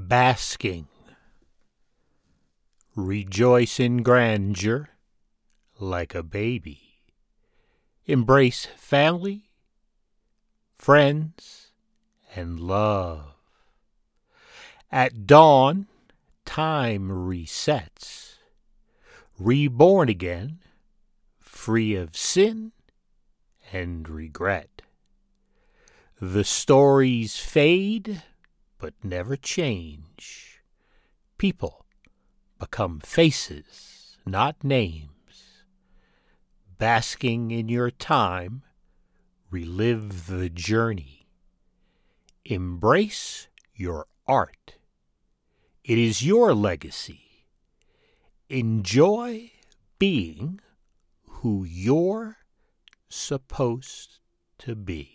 Basking. Rejoice in grandeur like a baby. Embrace family, friends, and love. At dawn, time resets, reborn again, free of sin and regret. The stories fade, but never change. People become faces, not names. Basking in your time, relive the journey. Embrace your art. It is your legacy. Enjoy being who you're supposed to be.